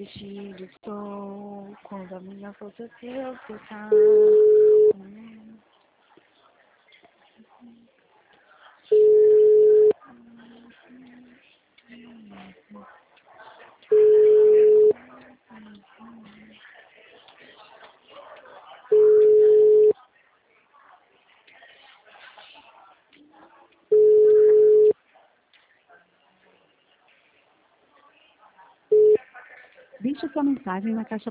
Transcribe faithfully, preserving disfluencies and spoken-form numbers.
vestido estou, quando a minha força se eu ficar. Deixe sua mensagem na caixa